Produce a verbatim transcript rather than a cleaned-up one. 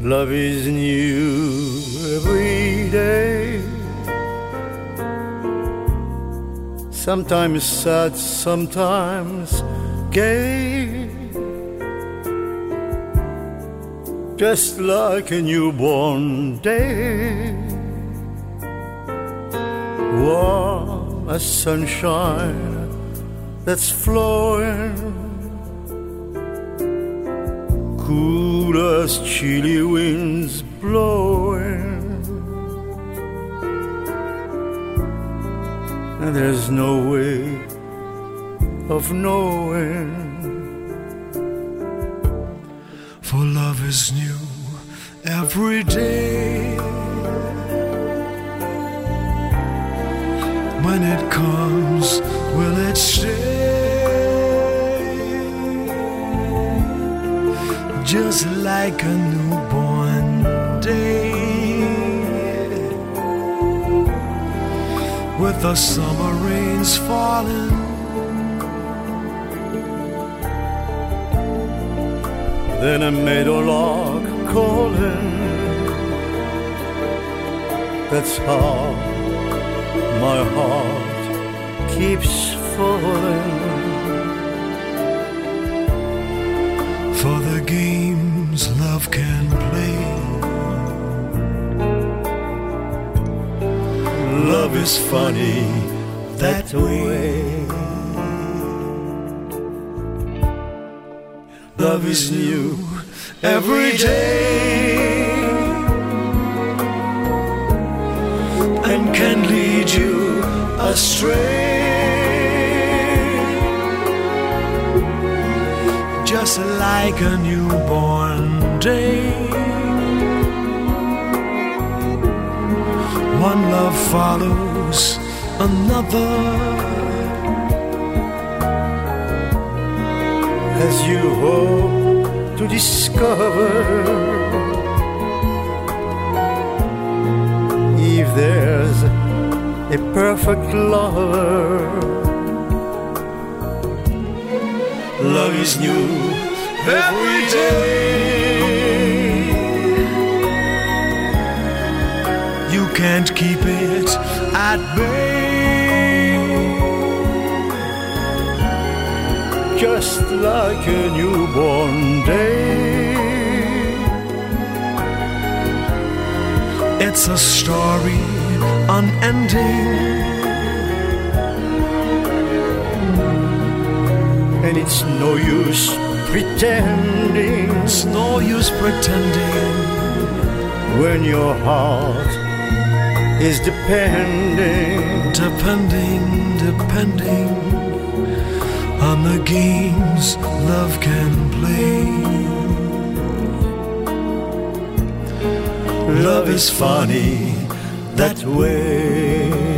Love is new every day. Sometimes sad, sometimes gay. Just like a newborn day. Warm as sunshine that's flowing, cool as chilly winds blowing, and there's no way of knowing. For love is new every day. When it comes, will it stay? Just like a newborn day, with the summer rains falling, then a meadowlark calling. That's how my heart keeps falling. For the games love can play, love is funny that way. Love is new every day, and can lead you astray. just like a newborn day. One love follows another as you hope to discover if there's a perfect lover. Love is new every day. You can't keep it at bay. Just like a newborn day. It's a story unending, and it's no use pretending. It's no use pretending when your heart is depending, depending, depending on the games love can play. Love is funny that way.